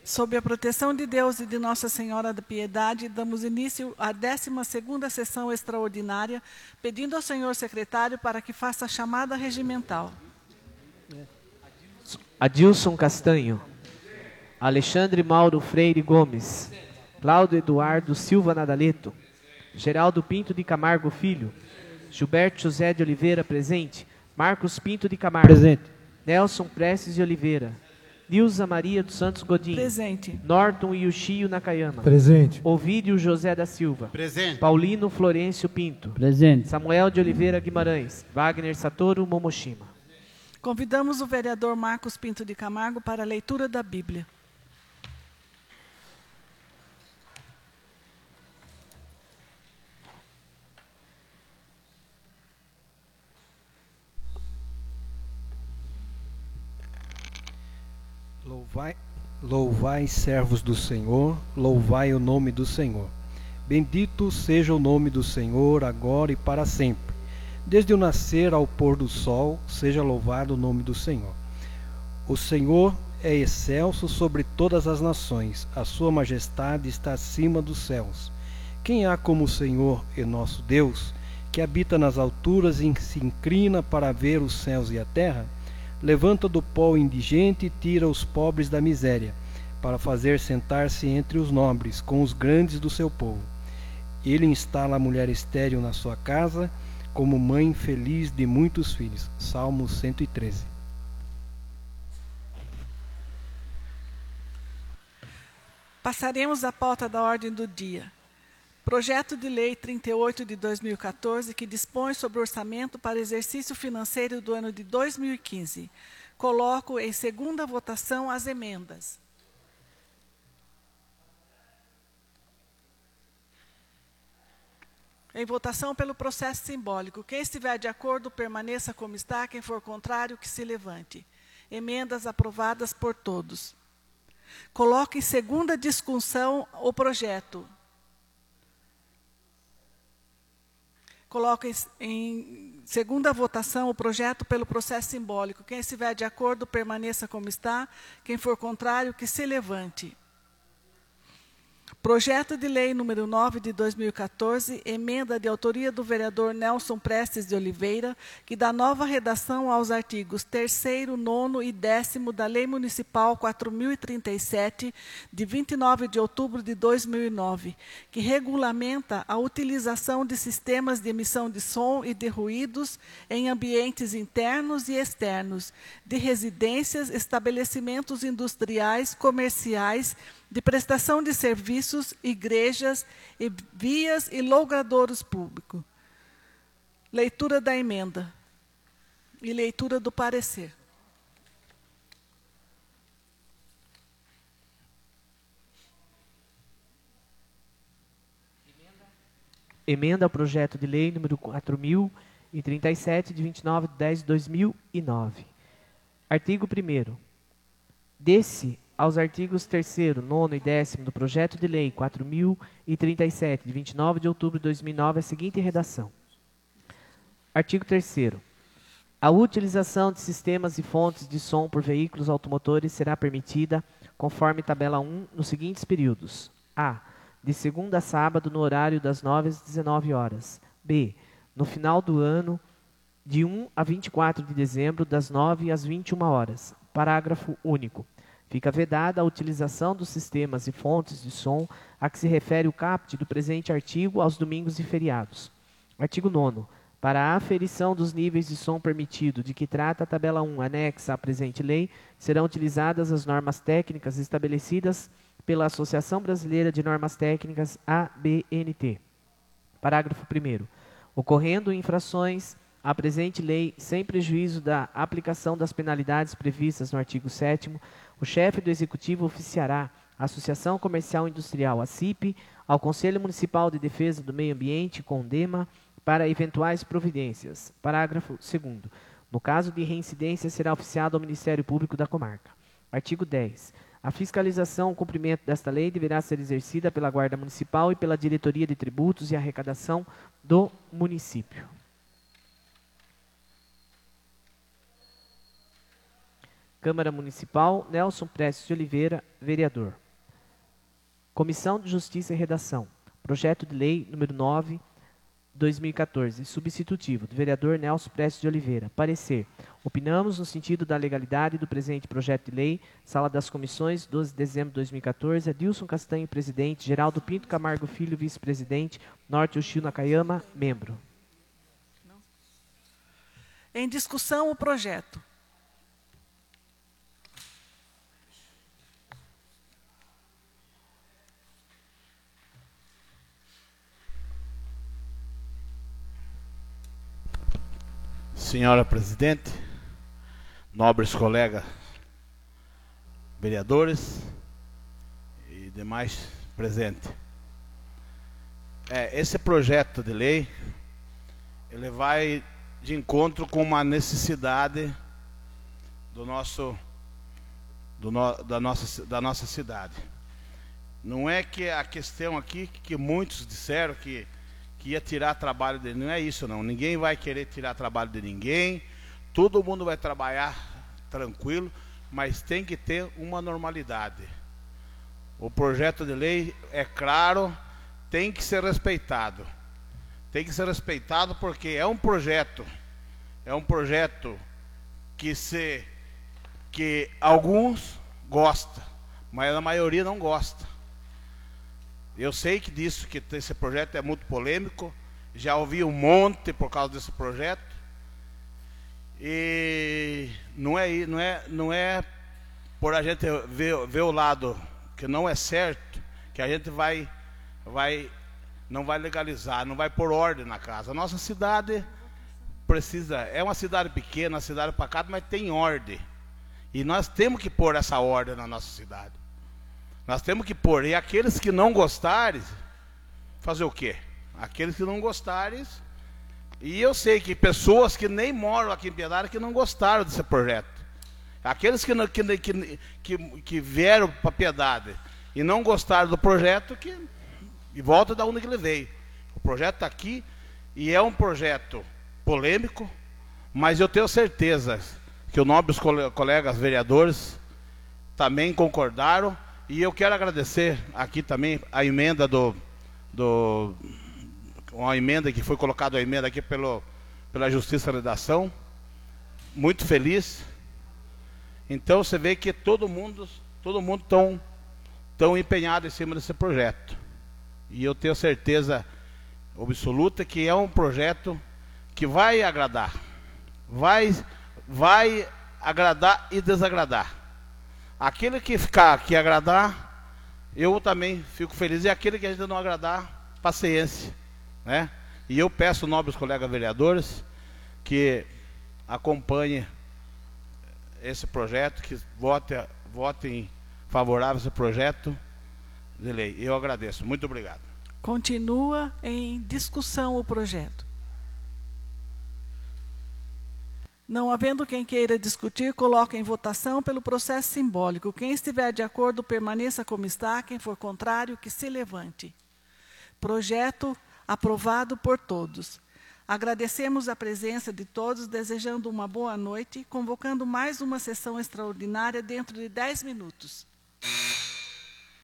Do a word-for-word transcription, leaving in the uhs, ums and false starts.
Sob a proteção de Deus e de Nossa Senhora da Piedade, damos início à décima segunda sessão extraordinária, pedindo ao senhor secretário para que faça a chamada regimental. Adilson Castanho, Alexandre Mauro Freire Gomes, Cláudio Eduardo Silva Nadaleto, Geraldo Pinto de Camargo Filho, Gilberto José de Oliveira presente, Marcos Pinto de Camargo presente, Nelson Prestes de Oliveira, Nilza Maria dos Santos Godinho, presente, Norton Yushio Nakayama, presente, Ovídio José da Silva, presente, Paulino Florencio Pinto, presente, Samuel de Oliveira Guimarães, Wagner Satoru Momoshima. Convidamos o vereador Marcos Pinto de Camargo para a leitura da Bíblia. Louvai, louvai, servos do Senhor, louvai o nome do Senhor. Bendito seja o nome do Senhor, agora e para sempre. Desde o nascer ao pôr do sol, seja louvado o nome do Senhor. O Senhor é excelso sobre todas as nações, a sua majestade está acima dos céus. Quem há como o Senhor e nosso Deus, que habita nas alturas e se inclina para ver os céus e a terra? Levanta do pó o indigente e tira os pobres da miséria, para fazer sentar-se entre os nobres, com os grandes do seu povo. Ele instala a mulher estéril na sua casa, como mãe feliz de muitos filhos. Salmo cento e treze. Passaremos à pauta da ordem do dia. Projeto de Lei trinta e oito de dois mil e quatorze, que dispõe sobre o orçamento para exercício financeiro do ano de dois mil e quinze. Coloco em segunda votação as emendas. Em votação pelo processo simbólico. Quem estiver de acordo, permaneça como está. Quem for contrário, que se levante. Emendas aprovadas por todos. Coloco em segunda discussão o projeto. Coloco em, em segunda votação o projeto pelo processo simbólico. Quem estiver de acordo, permaneça como está. Quem for contrário, que se levante. Projeto de Lei número nove de dois mil e quatorze, emenda de autoria do vereador Nelson Prestes de Oliveira, que dá nova redação aos artigos terceiro, nono e décimo da Lei Municipal quatro mil e trinta e sete, de vinte e nove de outubro de dois mil e nove, que regulamenta a utilização de sistemas de emissão de som e de ruídos em ambientes internos e externos, de residências, estabelecimentos industriais, comerciais, de prestação de serviços, igrejas, e vias e logradouros públicos. Leitura da emenda e leitura do parecer. Emenda ao projeto de lei número quatro mil e trinta e sete, de vinte e nove de dez de dois mil e nove. Artigo primeiro. Desse aos artigos terceiro, nono e décimo do projeto de lei quatro mil e trinta e sete, de vinte e nove de outubro de dois mil e nove, a seguinte redação. Artigo terceiro. A utilização de sistemas e fontes de som por veículos automotores será permitida, conforme tabela um, nos seguintes períodos. A. De segunda a sábado, no horário das nove às dezenove horas. B. No final do ano, de um a vinte e quatro de dezembro, das nove às vinte e uma horas. Parágrafo único. Fica vedada a utilização dos sistemas e fontes de som a que se refere o caput do presente artigo aos domingos e feriados. Artigo nono. Para a aferição dos níveis de som permitido, de que trata a tabela um anexa à presente lei, serão utilizadas as normas técnicas estabelecidas pela Associação Brasileira de Normas Técnicas, A B N T. Parágrafo primeiro. Ocorrendo infrações à presente lei, sem prejuízo da aplicação das penalidades previstas no artigo sétimo, o chefe do Executivo oficiará à Associação Comercial e Industrial, a C I P, ao Conselho Municipal de Defesa do Meio Ambiente, CONDEMA, para eventuais providências. Parágrafo segundo. No caso de reincidência, será oficiado ao Ministério Público da Comarca. Artigo dez. A fiscalização ao cumprimento desta lei deverá ser exercida pela Guarda Municipal e pela Diretoria de Tributos e Arrecadação do município. Câmara Municipal, Nelson Prestes de Oliveira, vereador. Comissão de Justiça e Redação. Projeto de Lei número nove, dois mil e quatorze, substitutivo, do vereador Nelson Prestes de Oliveira. Parecer. Opinamos no sentido da legalidade do presente projeto de lei. Sala das Comissões, doze de dezembro de dois mil e quatorze. Adilson Castanho, presidente. Geraldo Pinto Camargo Filho, vice-presidente. Norte Ushio Nakayama, membro. Em discussão, o projeto. Senhora presidente, nobres colegas vereadores e demais presentes. É, esse projeto de lei, ele vai de encontro com uma necessidade do nosso, do no, da, nossa, da nossa cidade. Não é que a questão aqui, que muitos disseram que que ia tirar trabalho dele, não é isso não, ninguém vai querer tirar trabalho de ninguém, todo mundo vai trabalhar tranquilo, mas tem que ter uma normalidade. O projeto de lei, é claro, tem que ser respeitado, tem que ser respeitado porque é um projeto, é um projeto que, se, que alguns gostam, mas a maioria não gosta. Eu sei que disso, que esse projeto é muito polêmico, já ouvi um monte por causa desse projeto, e não é, não é, não é por a gente ver, ver o lado que não é certo, que a gente vai, vai, não vai legalizar, não vai pôr ordem na casa. A nossa cidade precisa, é uma cidade pequena, uma cidade pacata, mas tem ordem, e nós temos que pôr essa ordem na nossa cidade. Nós temos que pôr, e aqueles que não gostarem, fazer o quê? Aqueles que não gostarem, e eu sei que pessoas que nem moram aqui em Piedade que não gostaram desse projeto. Aqueles que, não, que, que, que, que vieram para Piedade e não gostaram do projeto, que, e volta da onde que ele veio. O projeto está aqui, e é um projeto polêmico, mas eu tenho certeza que os nobres colegas vereadores também concordaram. E eu quero agradecer aqui também a emenda do, do uma emenda que foi colocada a emenda aqui pelo, pela Justiça e Redação. Muito feliz. Então você vê que todo mundo todo mundo tão, tão empenhado em cima desse projeto. E eu tenho certeza absoluta que é um projeto que vai agradar. Vai, vai agradar e desagradar. Aquele que ficar, que agradar, eu também fico feliz. E aquele que a gente não agradar, paciência, né? E eu peço, nobres colegas vereadores, que acompanhem esse projeto, que votem, votem favorável a esse projeto de lei. Eu agradeço. Muito obrigado. Continua em discussão o projeto. Não havendo quem queira discutir, coloca em votação pelo processo simbólico. Quem estiver de acordo, permaneça como está. Quem for contrário, que se levante. Projeto aprovado por todos. Agradecemos a presença de todos, desejando uma boa noite, convocando mais uma sessão extraordinária dentro de dez minutos.